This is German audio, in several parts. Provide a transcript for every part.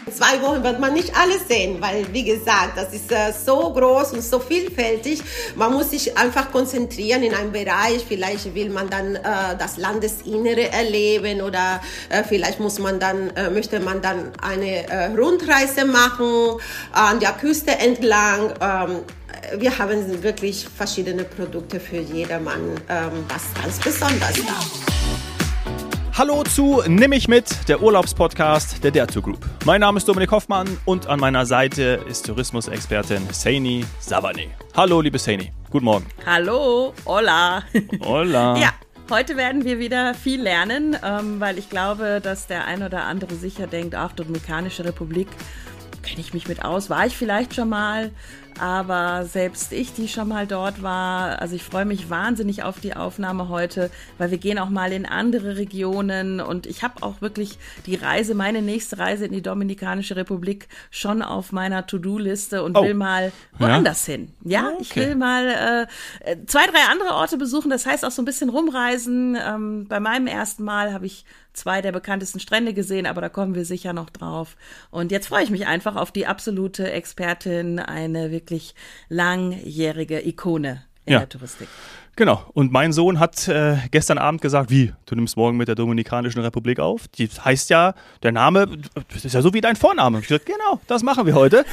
2 Wochen wird man nicht alles sehen, weil, wie gesagt, das ist so groß und so vielfältig. Man muss sich einfach konzentrieren in einem Bereich. Vielleicht will man dann das Landesinnere erleben oder vielleicht möchte man dann eine Rundreise machen an der Küste entlang. Wir haben wirklich verschiedene Produkte für jedermann, was ganz besonders ist. Hallo zu Nimm mich mit, der Urlaubspodcast der Dare2 Group. Mein Name ist Dominik Hoffmann und an meiner Seite ist Tourismusexpertin Saini Savani. Hallo, liebe Saini, guten Morgen. Hallo, hola. Hola. Ja, heute werden wir wieder viel lernen, weil ich glaube, dass der ein oder andere sicher denkt, ach, Dominikanische Republik, kenne ich mich mit aus, war ich vielleicht schon mal, aber selbst ich, die schon mal dort war, also ich freue mich wahnsinnig auf die Aufnahme heute, weil wir gehen auch mal in andere Regionen und ich habe auch wirklich meine nächste Reise in die Dominikanische Republik schon auf meiner To-Do-Liste und will mal woanders hin. Ja, okay. Ich will mal 2, 3 andere Orte besuchen, das heißt auch so ein bisschen rumreisen. Bei meinem ersten Mal habe ich 2 der bekanntesten Strände gesehen, aber da kommen wir sicher noch drauf. Und jetzt freue ich mich einfach auf die absolute Expertin, eine wirklich langjährige Ikone in der Touristik. Genau, und mein Sohn hat gestern Abend gesagt, wie, du nimmst morgen mit der Dominikanischen Republik auf? Die heißt ja, der Name, das ist ja so wie dein Vorname. Ich gesagt, genau, das machen wir heute.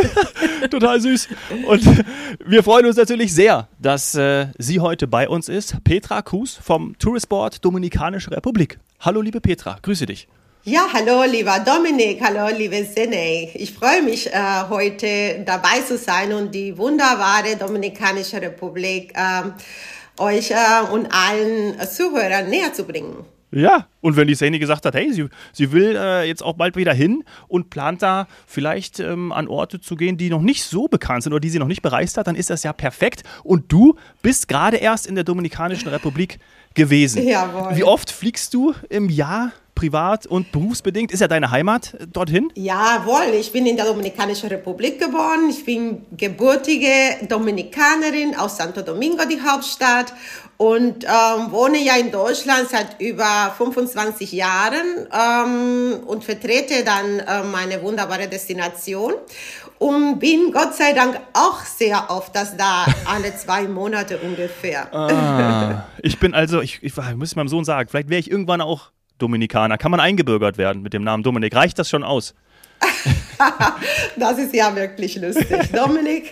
Total süß. Und wir freuen uns natürlich sehr, dass sie heute bei uns ist. Petra Cruz vom Tourist Board Dominikanische Republik. Hallo, liebe Petra, grüße dich. Ja, hallo, lieber Dominik, hallo, liebe Sene. Ich freue mich, heute dabei zu sein und die wunderbare Dominikanische Republik euch und allen Zuhörern näher zu bringen. Ja, und wenn die Saini gesagt hat, hey, sie will jetzt auch bald wieder hin und plant da vielleicht an Orte zu gehen, die noch nicht so bekannt sind oder die sie noch nicht bereist hat, dann ist das ja perfekt. Und du bist gerade erst in der Dominikanischen Republik gewesen. Jawohl. Wie oft fliegst du im Jahr privat und berufsbedingt? Ist ja deine Heimat dorthin? Jawohl, ich bin in der Dominikanischen Republik geboren. Ich bin gebürtige Dominikanerin aus Santo Domingo, die Hauptstadt. Und wohne ja in Deutschland seit über 25 Jahren und vertrete dann meine wunderbare Destination. Und bin Gott sei Dank auch sehr oft da, alle 2 Monate ungefähr. Ich muss meinem Sohn sagen, vielleicht wäre ich irgendwann auch Dominikaner. Kann man eingebürgert werden mit dem Namen Dominik? Reicht das schon aus? Das ist ja wirklich lustig. Dominik,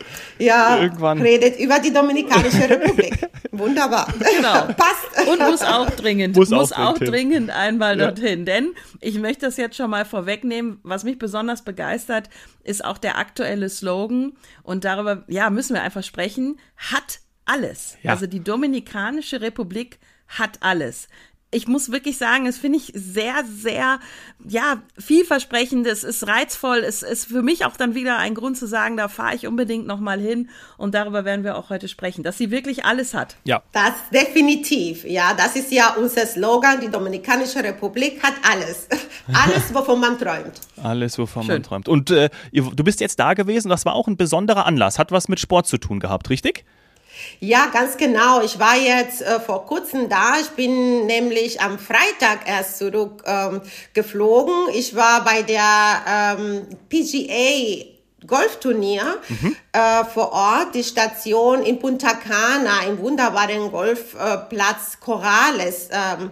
redet über die Dominikanische Republik. Wunderbar. Genau. Passt. Und muss auch dringend einmal dorthin. Denn ich möchte das jetzt schon mal vorwegnehmen. Was mich besonders begeistert, ist auch der aktuelle Slogan. Und darüber müssen wir einfach sprechen. Hat alles. Ja. Also die Dominikanische Republik hat alles. Ich muss wirklich sagen, das finde ich sehr, sehr, vielversprechend. Es ist reizvoll. Es ist für mich auch dann wieder ein Grund zu sagen, da fahre ich unbedingt nochmal hin. Und darüber werden wir auch heute sprechen, dass sie wirklich alles hat. Ja. Das definitiv. Ja, das ist ja unser Slogan. Die Dominikanische Republik hat alles. Alles, wovon man träumt. Alles, wovon man träumt. Und du bist jetzt da gewesen. Das war auch ein besonderer Anlass. Hat was mit Sport zu tun gehabt, richtig? Ja, ganz genau. Ich war jetzt vor kurzem da. Ich bin nämlich am Freitag erst zurück geflogen. Ich war bei der PGA Golfturnier vor Ort, die Station in Punta Cana, im wunderbaren Golfplatz Corrales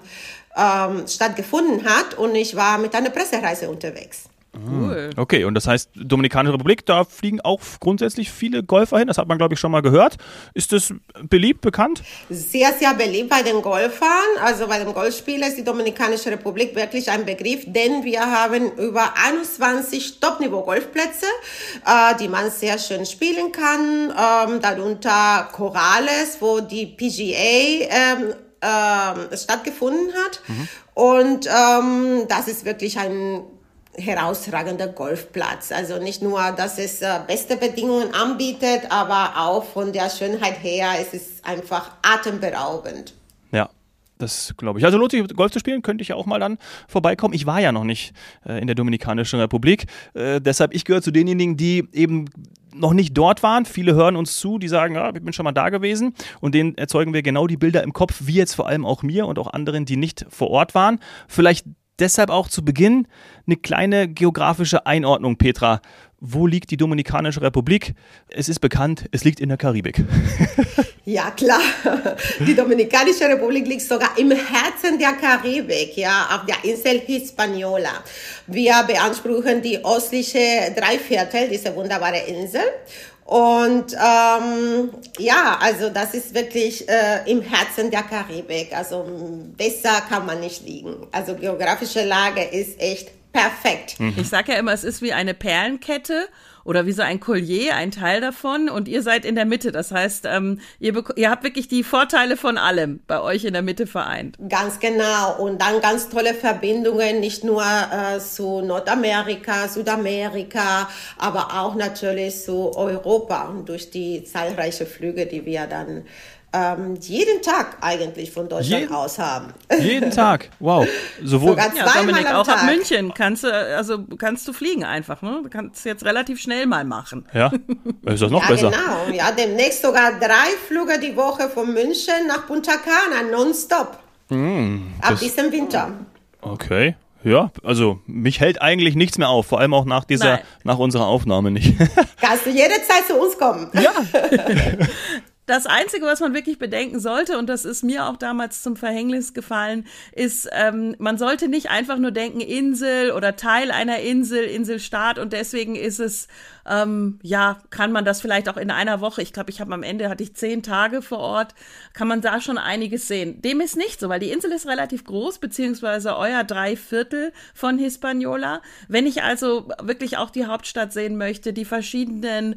stattgefunden hat und ich war mit einer Pressereise unterwegs. Cool. Okay, und das heißt, Dominikanische Republik, da fliegen auch grundsätzlich viele Golfer hin, das hat man, glaube ich, schon mal gehört. Ist das beliebt, bekannt? Sehr, sehr beliebt bei den Golfern, also bei den Golfspielern ist die Dominikanische Republik wirklich ein Begriff, denn wir haben über 21 Top-Niveau-Golfplätze, die man sehr schön spielen kann, darunter Corrales, wo die PGA stattgefunden hat und das ist wirklich ein herausragender Golfplatz. Also nicht nur, dass es beste Bedingungen anbietet, aber auch von der Schönheit her, es ist einfach atemberaubend. Ja, das glaube ich. Also lohnt sich, Golf zu spielen, könnte ich ja auch mal dann vorbeikommen. Ich war ja noch nicht in der Dominikanischen Republik. Deshalb, ich gehöre zu denjenigen, die eben noch nicht dort waren. Viele hören uns zu, die sagen, ja, ich bin schon mal da gewesen. Und denen erzeugen wir genau die Bilder im Kopf, wie jetzt vor allem auch mir und auch anderen, die nicht vor Ort waren. Vielleicht Deshalb auch zu Beginn eine kleine geografische Einordnung, Petra. Wo liegt die Dominikanische Republik? Es ist bekannt, es liegt in der Karibik. Ja, klar. Die Dominikanische Republik liegt sogar im Herzen der Karibik, ja, auf der Insel Hispaniola. Wir beanspruchen die östliche Dreiviertel dieser wunderbare Insel. Und ja, also das ist wirklich im Herzen der Karibik. Also besser kann man nicht liegen. Also geografische Lage ist echt perfekt. Ich sage ja immer, es ist wie eine Perlenkette oder wie so ein Collier, ein Teil davon, und ihr seid in der Mitte. Das heißt, ihr habt wirklich die Vorteile von allem bei euch in der Mitte vereint. Ganz genau. Und dann ganz tolle Verbindungen, nicht nur zu Nordamerika, Südamerika, aber auch natürlich zu Europa durch die zahlreichen Flüge, die wir dann jeden Tag eigentlich von Deutschland aus haben. Jeden Tag, wow. Sogar zweimal Dominik, am auch Tag. ab München kannst du fliegen einfach, ne? Du kannst jetzt relativ schnell mal machen. Ja, ist das noch Ja, besser? genau. Ja, demnächst sogar 3 Flüge die Woche von München nach Punta Cana, nonstop. Ab diesem Winter. Okay. Ja, also mich hält eigentlich nichts mehr auf, vor allem auch nach unserer Aufnahme nicht. Kannst du jederzeit zu uns kommen. Ja. Das Einzige, was man wirklich bedenken sollte, und das ist mir auch damals zum Verhängnis gefallen, ist, man sollte nicht einfach nur denken, Insel oder Teil einer Insel, Inselstaat, und deswegen ist es, kann man das vielleicht auch in einer Woche, ich glaube, am Ende hatte ich 10 Tage vor Ort, kann man da schon einiges sehen. Dem ist nicht so, weil die Insel ist relativ groß, beziehungsweise euer 3/4 von Hispaniola. Wenn ich also wirklich auch die Hauptstadt sehen möchte, die verschiedenen,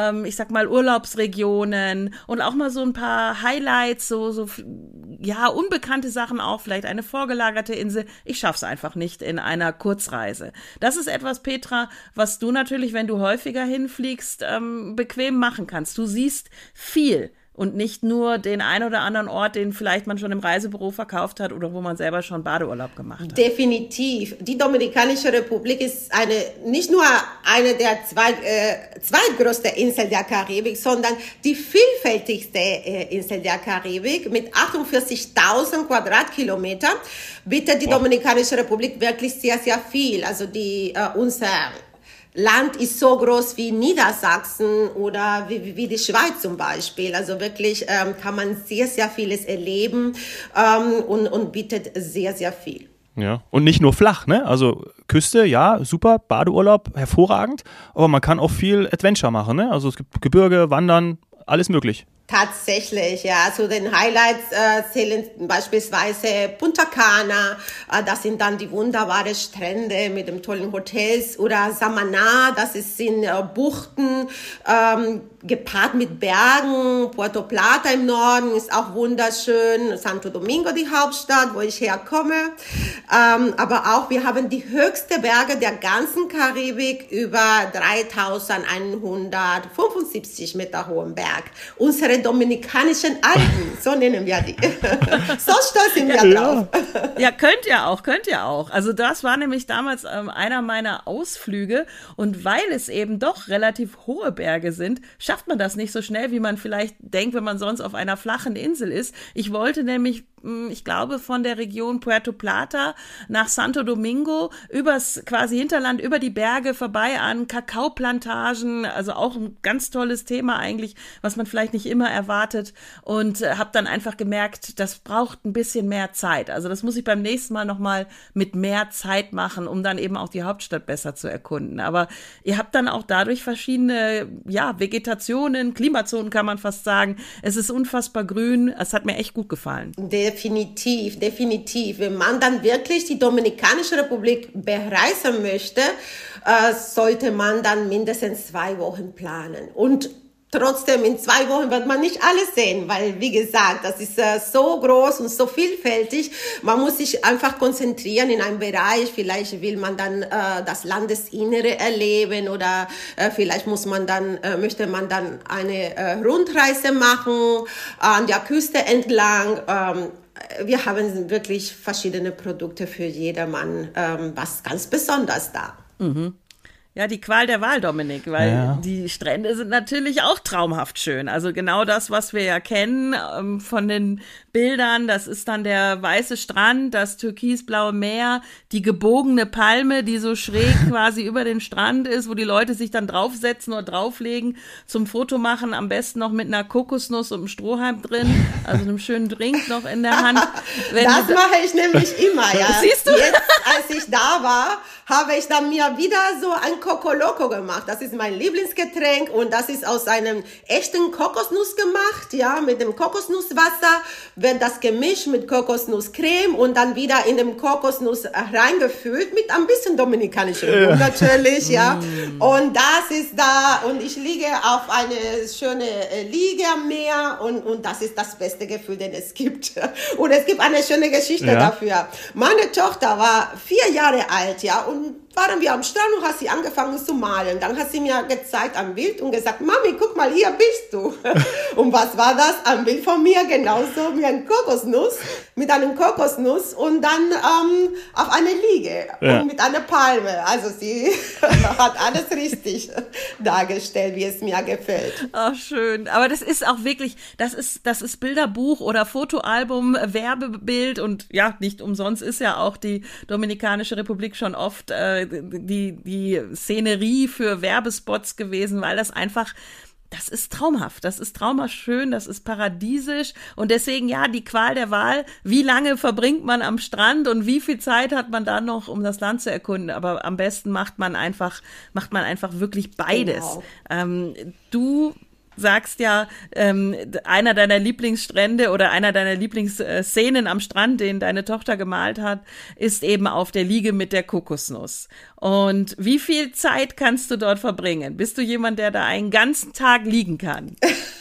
Urlaubsregionen und auch mal so ein paar Highlights, unbekannte Sachen auch, vielleicht eine vorgelagerte Insel. Ich schaff's einfach nicht in einer Kurzreise. Das ist etwas, Petra, was du natürlich, wenn du häufiger hinfliegst, bequem machen kannst. Du siehst viel und nicht nur den ein oder anderen Ort, den vielleicht man schon im Reisebüro verkauft hat oder wo man selber schon Badeurlaub gemacht hat. Definitiv. Die Dominikanische Republik ist nicht nur eine der zweitgrößten Inseln der Karibik, sondern die vielfältigste Insel der Karibik mit 48.000 Quadratkilometer bietet die Dominikanische Republik wirklich sehr, sehr viel. Also unser Land ist so groß wie Niedersachsen oder wie die Schweiz zum Beispiel. Also wirklich kann man sehr, sehr vieles erleben und bietet sehr, sehr viel. Ja, und nicht nur flach, ne? Also Küste, ja, super, Badeurlaub, hervorragend, aber man kann auch viel Adventure machen, ne? Also es gibt Gebirge, Wandern, alles möglich. Tatsächlich, ja. Zu den Highlights zählen beispielsweise Punta Cana. Das sind dann die wunderbaren Strände mit den tollen Hotels. Oder Samaná, das sind Buchten, gepaart mit Bergen. Puerto Plata im Norden ist auch wunderschön. Santo Domingo, die Hauptstadt, wo ich herkomme. Aber auch, wir haben die höchsten Berge der ganzen Karibik, über 3175 Meter hohen Berg. Unsere dominikanischen Alpen, so nennen wir die. So stolz sind wir drauf. Ja, könnt ihr auch. Also das war nämlich damals einer meiner Ausflüge, und weil es eben doch relativ hohe Berge sind, schafft man das nicht so schnell, wie man vielleicht denkt, wenn man sonst auf einer flachen Insel ist. Ich wollte nämlich, ich glaube, von der Region Puerto Plata nach Santo Domingo übers quasi Hinterland, über die Berge vorbei an Kakaoplantagen, also auch ein ganz tolles Thema eigentlich, was man vielleicht nicht immer erwartet, und habe dann einfach gemerkt, das braucht ein bisschen mehr Zeit. Also das muss ich beim nächsten Mal nochmal mit mehr Zeit machen, um dann eben auch die Hauptstadt besser zu erkunden. Aber ihr habt dann auch dadurch verschiedene, Vegetationen, Klimazonen kann man fast sagen. Es ist unfassbar grün. Es hat mir echt gut gefallen. Definitiv. Wenn man dann wirklich die Dominikanische Republik bereisen möchte, sollte man dann mindestens 2 Wochen planen. Und trotzdem, in 2 Wochen wird man nicht alles sehen, weil, wie gesagt, das ist so groß und so vielfältig. Man muss sich einfach konzentrieren in einem Bereich. Vielleicht will man dann das Landesinnere erleben oder vielleicht möchte man dann eine Rundreise machen an der Küste entlang. Wir haben wirklich verschiedene Produkte für jedermann, was ganz besonders da. Mhm. Ja, die Qual der Wahl, Dominik, weil die Strände sind natürlich auch traumhaft schön. Also genau das, was wir ja kennen von den Bildern, das ist dann der weiße Strand, das türkisblaue Meer, die gebogene Palme, die so schräg quasi über den Strand ist, wo die Leute sich dann draufsetzen oder drauflegen zum Foto machen, am besten noch mit einer Kokosnuss und einem Strohhalm drin, also einem schönen Drink noch in der Hand. Das mache ich nämlich immer, ja. Siehst du? Jetzt, als ich da war, habe ich dann mir wieder so ein Coco Loco gemacht. Das ist mein Lieblingsgetränk und das ist aus einem echten Kokosnuss gemacht, ja, mit dem Kokosnusswasser wird das gemischt mit Kokosnusscreme und dann wieder in dem Kokosnuss reingefüllt mit ein bisschen dominikanischem Rum natürlich, ja. Und das ist da und ich liege auf eine schöne Liege am Meer und das ist das beste Gefühl, den es gibt. Und es gibt eine schöne Geschichte dafür. Meine Tochter war 4 Jahre alt, ja, und waren wir am Strand und hat sie angefangen zu malen. Dann hat sie mir gezeigt ein Bild und gesagt, Mami, guck mal, hier bist du. Und was war das? Ein Bild von mir, genauso wie ein Kokosnuss, mit einem Kokosnuss und dann auf eine Liege und mit einer Palme. Also sie hat alles richtig dargestellt, wie es mir gefällt. Ach, schön. Aber das ist auch wirklich, das ist Bilderbuch oder Fotoalbum, Werbebild und ja, nicht umsonst ist ja auch die Dominikanische Republik schon oft die Szenerie für Werbespots gewesen, weil das einfach, das ist traumhaft, das ist traumhaft schön, das ist paradiesisch und deswegen ja, die Qual der Wahl, wie lange verbringt man am Strand und wie viel Zeit hat man dann noch, um das Land zu erkunden, aber am besten macht man einfach wirklich beides. Genau. Du sagst ja, einer deiner Lieblingsstrände oder einer deiner Lieblingsszenen am Strand, den deine Tochter gemalt hat, ist eben auf der Liege mit der Kokosnuss. Und wie viel Zeit kannst du dort verbringen? Bist du jemand, der da einen ganzen Tag liegen kann?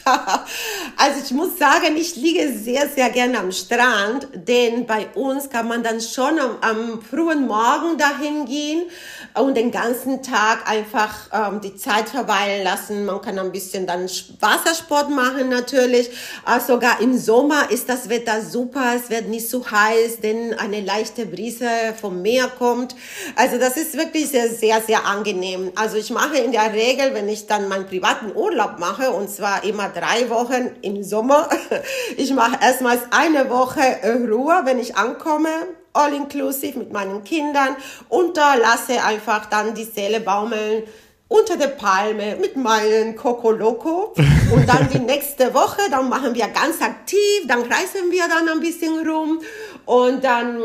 Also ich muss sagen, ich liege sehr, sehr gerne am Strand, denn bei uns kann man dann schon am frühen Morgen dahin gehen und den ganzen Tag einfach die Zeit verweilen lassen. Man kann ein bisschen dann Wassersport machen natürlich. Sogar im Sommer ist das Wetter super, es wird nicht so heiß, denn eine leichte Brise vom Meer kommt. Also das ist wirklich sehr, sehr, sehr angenehm. Also ich mache in der Regel, wenn ich dann meinen privaten Urlaub mache, und zwar immer 3 Wochen im Sommer, ich mache erstmals eine Woche Ruhe, wenn ich ankomme, all inclusive mit meinen Kindern und da lasse einfach dann die Seele baumeln unter der Palme mit meinem Coco Loco und dann die nächste Woche, dann machen wir ganz aktiv, dann reisen wir dann ein bisschen rum und dann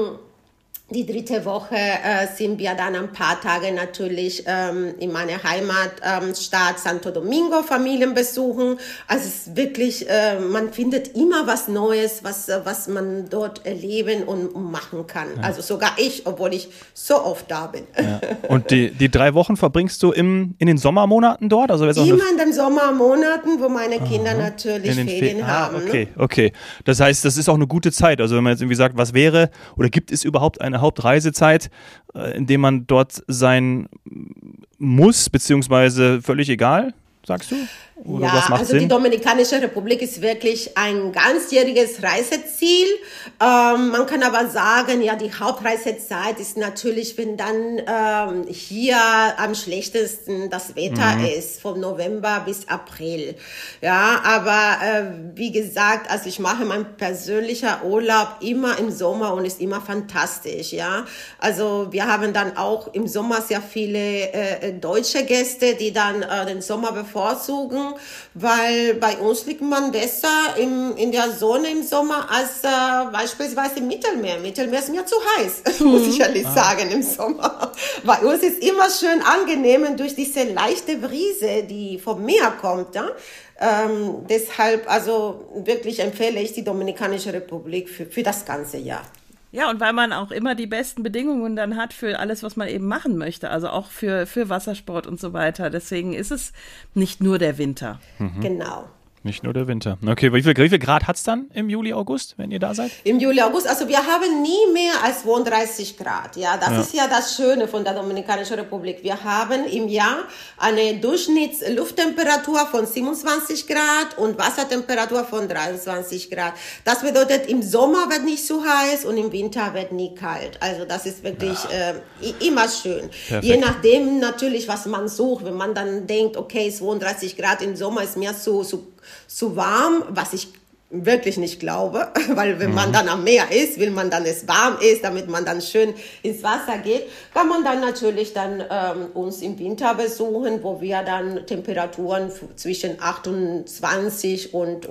die 3. Woche sind wir dann ein paar Tage natürlich in meiner Heimatstadt Santo Domingo Familien besuchen. Also es ist wirklich, man findet immer was Neues, was man dort erleben und machen kann. Ja. Also sogar ich, obwohl ich so oft da bin. Ja. Und die 3 Wochen verbringst du in den Sommermonaten dort? Also immer in den Sommermonaten, wo meine Kinder natürlich Ferien haben. Okay. Das heißt, das ist auch eine gute Zeit. Also wenn man jetzt irgendwie sagt, was wäre oder gibt es überhaupt eine Hauptreisezeit, in dem man dort sein muss, beziehungsweise völlig egal, sagst du? Oder ja, was macht also Sinn? Die Dominikanische Republik ist wirklich ein ganzjähriges Reiseziel. Man kann aber sagen, ja, die Hauptreisezeit ist natürlich, wenn dann hier am schlechtesten das Wetter ist, von November bis April. Ja, aber wie gesagt, also ich mache meinen persönlichen Urlaub immer im Sommer und ist immer fantastisch. Ja, also wir haben dann auch im Sommer sehr viele deutsche Gäste, die dann den Sommer bevorzugen. Weil bei uns liegt man besser in der Sonne im Sommer als beispielsweise im Mittelmeer. Mittelmeer ist mir zu heiß, muss ich ehrlich sagen, im Sommer. Bei uns ist immer schön angenehm durch diese leichte Brise, die vom Meer kommt. Ja? Deshalb also wirklich empfehle ich die Dominikanische Republik für das ganze Jahr. Ja, und weil man auch immer die besten Bedingungen dann hat für alles, was man eben machen möchte, also auch für Wassersport und so weiter. Deswegen ist es nicht nur der Winter. Genau. Nicht nur der Winter. Okay, wie viel Grad hat es dann im Juli, August, wenn ihr da seid? Im Juli, August, also wir haben nie mehr als 32 Grad. Ja, das ist ja das Schöne von der Dominikanischen Republik. Wir haben im Jahr eine Durchschnittslufttemperatur von 27 Grad und Wassertemperatur von 23 Grad. Das bedeutet, im Sommer wird nicht so heiß und im Winter wird nie kalt. Also das ist wirklich immer schön. Perfekt. Je nachdem natürlich, was man sucht. Wenn man dann denkt, okay, 32 Grad im Sommer ist mir zu warm, was ich wirklich nicht glaube, weil wenn man dann am Meer ist, will man dann es warm ist, damit man dann schön ins Wasser geht, kann man dann natürlich dann uns im Winter besuchen, wo wir dann Temperaturen zwischen 28 und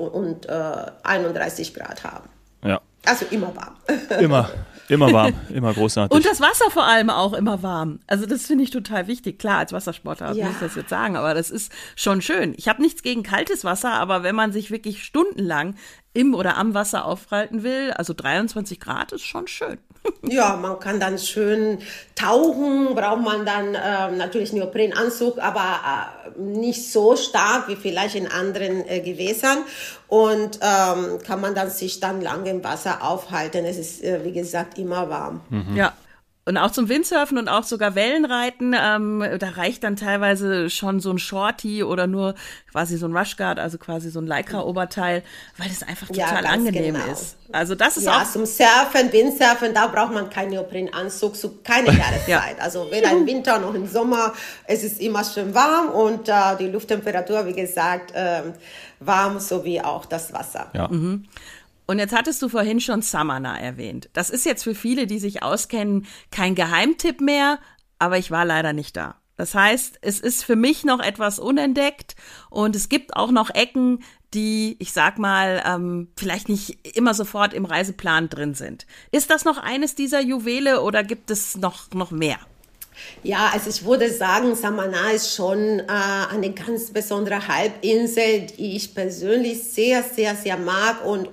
31 Grad haben. Ja. Also immer warm. Immer warm, immer großartig. Und das Wasser vor allem auch immer warm. Also das finde ich total wichtig. Klar, als Wassersportler muss ich das jetzt sagen, aber das ist schon schön. Ich habe nichts gegen kaltes Wasser, aber wenn man sich wirklich stundenlang im oder am Wasser aufhalten will, also 23 Grad ist schon schön. Ja, man kann dann schön tauchen, braucht man dann natürlich Neoprenanzug, aber nicht so stark wie vielleicht in anderen Gewässern und kann man dann sich dann lange im Wasser aufhalten. Es ist, wie gesagt, immer warm. Ja. Und auch zum Windsurfen und auch sogar Wellenreiten, da reicht dann teilweise schon so ein Shorty oder nur quasi so ein Rushguard, also quasi so ein Lycra-Oberteil, weil das einfach total angenehm ist. Also das ist auch... zum Surfen, Windsurfen, da braucht man keinen Neoprenanzug zu keiner Jahreszeit. Also weder im Winter noch im Sommer, es ist immer schön warm und die Lufttemperatur, wie gesagt, warm, sowie auch das Wasser. Ja. Und jetzt hattest du vorhin schon Samana erwähnt. Das ist jetzt für viele, die sich auskennen, kein Geheimtipp mehr, aber ich war leider nicht da. Das heißt, es ist für mich noch etwas unentdeckt und es gibt auch noch Ecken, die, ich sag mal, vielleicht nicht immer sofort im Reiseplan drin sind. Ist das noch eines dieser Juwele oder gibt es noch mehr? Ja, also ich würde sagen, Samana ist schon eine ganz besondere Halbinsel, die ich persönlich sehr, sehr, sehr mag und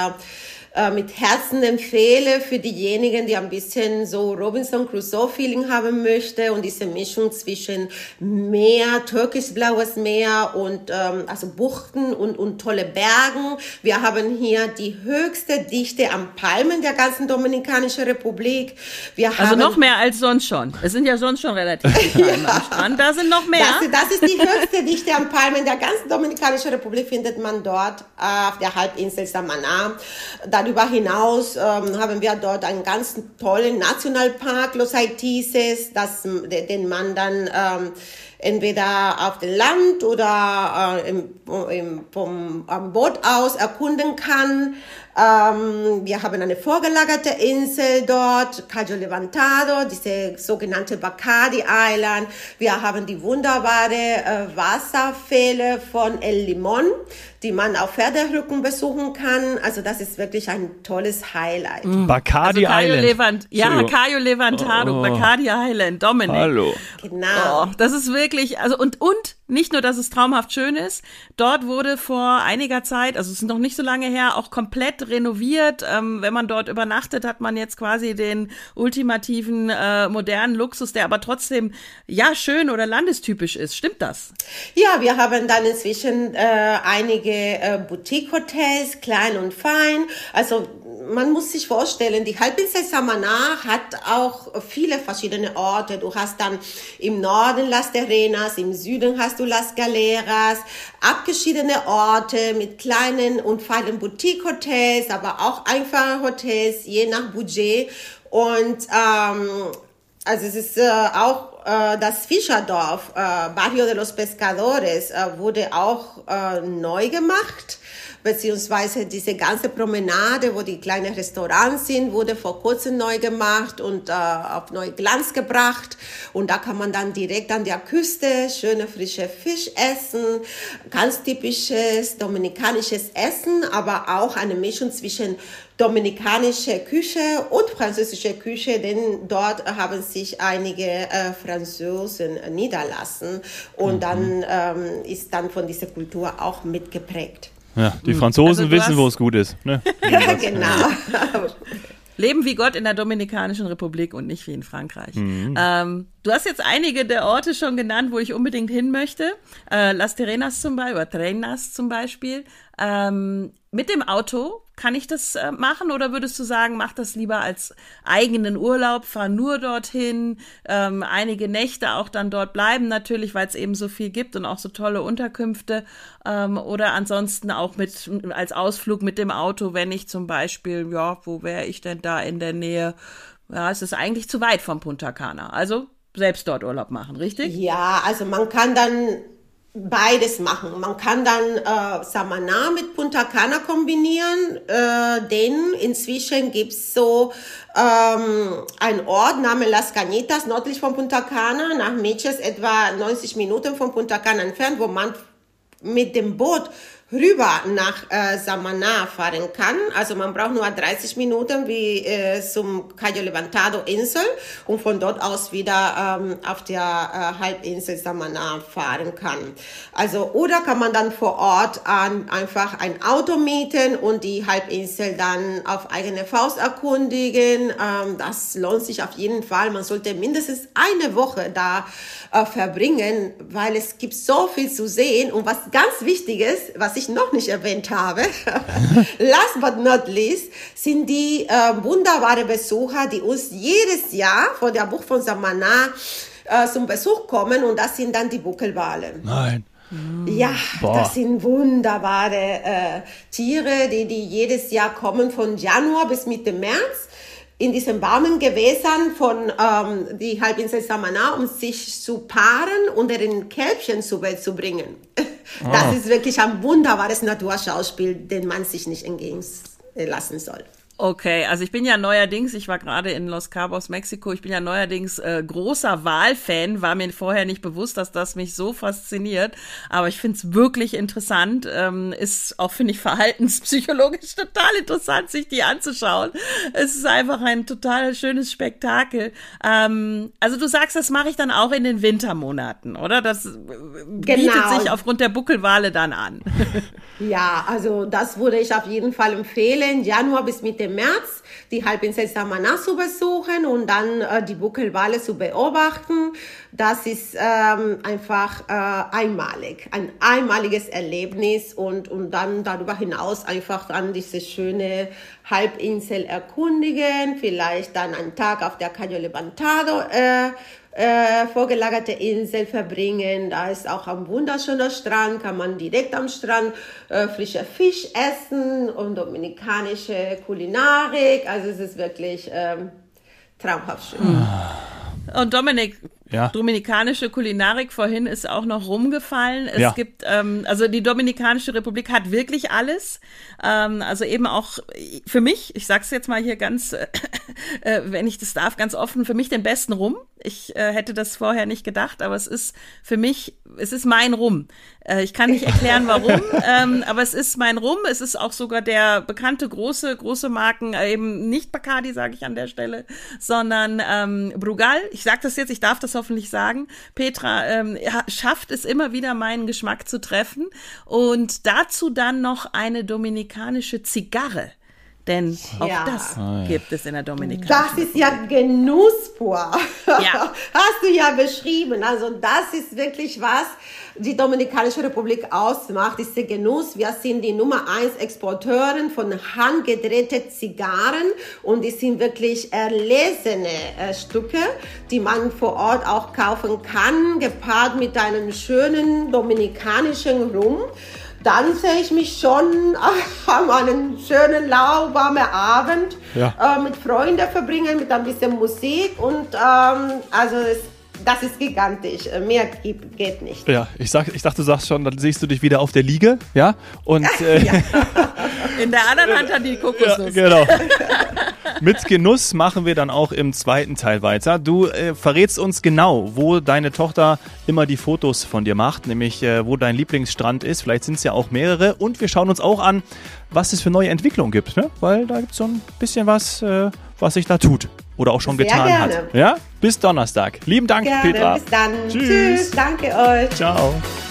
mit Herzen empfehle für diejenigen, die ein bisschen so Robinson Crusoe-Feeling haben möchte und diese Mischung zwischen Meer, türkisch-blaues Meer und also Buchten und tolle Bergen. Wir haben hier die höchste Dichte an Palmen der ganzen Dominikanischen Republik. Also noch mehr als sonst schon. Es sind ja sonst schon relativ viele Palmen am Strand. Da sind noch mehr. Das ist die höchste Dichte an Palmen der ganzen Dominikanischen Republik, findet man dort auf der Halbinsel Samana. Darüber hinaus haben wir dort einen ganz tollen Nationalpark, Los Haitises, den man dann entweder auf dem Land oder am Boot aus erkunden kann. Wir haben eine vorgelagerte Insel dort, Cayo Levantado, diese sogenannte Bacardi Island. Wir haben die wunderbare Wasserfälle von El Limón, die man auf Pferderücken besuchen kann. Also das ist wirklich ein tolles Highlight. Bacardi Island. Cayo Levantado, Bacardi Island, Dominik. Hallo. Genau. Oh, das ist wirklich, also und nicht nur, dass es traumhaft schön ist, dort wurde vor einiger Zeit, also es ist noch nicht so lange her, auch komplett renoviert. Wenn man dort übernachtet, hat man jetzt quasi den ultimativen modernen Luxus, der aber trotzdem schön oder landestypisch ist. Stimmt das? Ja, wir haben dann inzwischen einige Boutique-Hotels, klein und fein. Also man muss sich vorstellen, die Halbinsel Samana hat auch viele verschiedene Orte. Du hast dann im Norden Las Terrenas, im Süden hast du Las Galeras, abgeschiedene Orte mit kleinen und feinen Boutique-Hotels, aber auch einfache Hotels, je nach Budget. Und also es ist auch das Fischerdorf, Barrio de los Pescadores, wurde auch neu gemacht. Beziehungsweise diese ganze Promenade, wo die kleinen Restaurants sind, wurde vor kurzem neu gemacht und auf neu Glanz gebracht. Und da kann man dann direkt an der Küste schöne frische Fisch essen, ganz typisches dominikanisches Essen, aber auch eine Mischung zwischen dominikanische Küche und französische Küche, denn dort haben sich einige Franzosen niederlassen und dann ist dann von dieser Kultur auch mitgeprägt. Ja, die Franzosen wissen, wo es gut ist. Ne? Ja, genau. Leben wie Gott in der Dominikanischen Republik und nicht wie in Frankreich. Du hast jetzt einige der Orte schon genannt, wo ich unbedingt hin möchte. Las Terrenas zum Beispiel, oder Trenas zum Beispiel. Mit dem Auto kann ich das machen oder würdest du sagen, mach das lieber als eigenen Urlaub, fahr nur dorthin, einige Nächte auch dann dort bleiben natürlich, weil es eben so viel gibt und auch so tolle Unterkünfte oder ansonsten auch als Ausflug mit dem Auto, wenn ich zum Beispiel, ja, wo wäre ich denn da in der Nähe? Ja, es ist eigentlich zu weit von Punta Cana, also selbst dort Urlaub machen, richtig? Ja, also man kann dann beides machen. Man kann dann Samaná mit Punta Cana kombinieren, denn inzwischen gibt's so einen Ort namens Las Cañitas nördlich von Punta Cana, nach Meches etwa 90 Minuten von Punta Cana entfernt, wo man mit dem Boot rüber nach Samaná fahren kann. Also man braucht nur 30 Minuten wie zum Cayo Levantado Insel und von dort aus wieder auf der Halbinsel Samaná fahren kann. Also oder kann man dann vor Ort einfach ein Auto mieten und die Halbinsel dann auf eigene Faust erkundigen. Das lohnt sich auf jeden Fall. Man sollte mindestens eine Woche da verbringen, weil es gibt so viel zu sehen und was ganz Wichtiges, was ich noch nicht erwähnt habe, last but not least, sind die wunderbare Besucher, die uns jedes Jahr von der Bucht von Samaná zum Besuch kommen und das sind dann die Buckelwale. Nein. Ja, Boah. Das sind wunderbare Tiere, die jedes Jahr kommen von Januar bis Mitte März in diesen warmen Gewässern von die Halbinsel Samaná, um sich zu paaren und ihren Kälbchen zur Welt zu bringen. Das ist wirklich ein wunderbares Naturschauspiel, den man sich nicht entgehen lassen soll. Okay, also ich bin ja neuerdings, ich war gerade in Los Cabos, Mexiko, ich bin ja neuerdings großer Walfan, war mir vorher nicht bewusst, dass das mich so fasziniert, aber ich finde es wirklich interessant, ist auch, finde ich, verhaltenspsychologisch total interessant, sich die anzuschauen. Es ist einfach ein total schönes Spektakel. Also du sagst, das mache ich dann auch in den Wintermonaten, oder? Das bietet sich aufgrund der Buckelwale dann an. Ja, also das würde ich auf jeden Fall empfehlen, Januar bis Mitte März die Halbinsel Samaná zu besuchen und dann die Buckelwale zu beobachten. Das ist einfach einmalig, ein einmaliges Erlebnis und dann darüber hinaus einfach dann diese schöne Halbinsel erkundigen, vielleicht dann einen Tag auf der Cayo Levantado vorgelagerte Insel verbringen. Da ist auch ein wunderschöner Strand, kann man direkt am Strand frischer Fisch essen und dominikanische Kulinarik. Also es ist wirklich traumhaft schön. Und Dominik, ja. Dominikanische Kulinarik vorhin ist auch noch rumgefallen. Es gibt, also die Dominikanische Republik hat wirklich alles. Also eben auch für mich, ich sag's jetzt mal hier ganz, wenn ich das darf, ganz offen, für mich den besten Rum. Ich hätte das vorher nicht gedacht, aber es ist für mich, es ist mein Rum. Ich kann nicht erklären, warum, aber es ist mein Rum. Es ist auch sogar der bekannte große Marken, eben nicht Bacardi, sage ich an der Stelle, sondern Brugal. Ich sage das jetzt, ich darf das hoffentlich sagen. Petra schafft es immer wieder, meinen Geschmack zu treffen. Und dazu dann noch eine dominikanische Zigarre. Denn auch das gibt es in der Dominikanischen Das ist ja Genuss pur. Ja. Hast du ja beschrieben. Also das ist wirklich was die Dominikanische Republik ausmacht, ist der Genuss. Wir sind die Nummer 1 Exporteuren von handgedrehten Zigarren und die sind wirklich erlesene Stücke, die man vor Ort auch kaufen kann, gepaart mit einem schönen dominikanischen Rum. Dann sehe ich mich schon an einen schönen, lauwarmen Abend mit Freunden verbringen, mit ein bisschen Musik und also das ist gigantisch. Mehr geht nicht. Ja, ich dachte, du sagst schon, dann siehst du dich wieder auf der Liege, ja? Und in der anderen Hand hat die Kokosnuss. Ja, genau. Mit Genuss machen wir dann auch im zweiten Teil weiter. Du verrätst uns genau, wo deine Tochter immer die Fotos von dir macht, nämlich wo dein Lieblingsstrand ist. Vielleicht sind es ja auch mehrere. Und wir schauen uns auch an, was es für neue Entwicklungen gibt, ne? Weil da gibt es so ein bisschen was, was sich da tut oder auch schon getan hat. Ja? Bis Donnerstag. Lieben Dank, Gerne. Petra. Bis dann. Tschüss. Danke euch. Ciao.